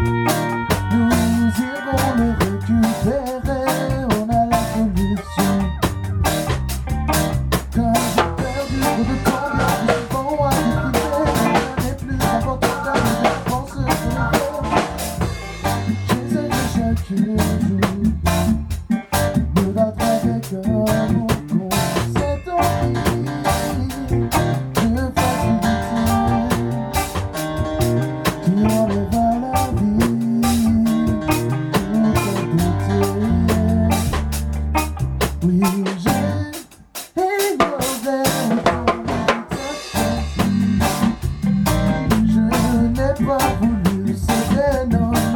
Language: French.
Nous irons le récupérer, on a la solution. Quand j'ai perdu trop de temps, bien souvent à décider, rien n'est plus important qu'à je pense que j'essaie de chaque jour me rattraper comme on compte cette envie de facilité qui enlève à la vie tout à douter. Oui, j'ai élevé je n'ai pas voulu céder, non.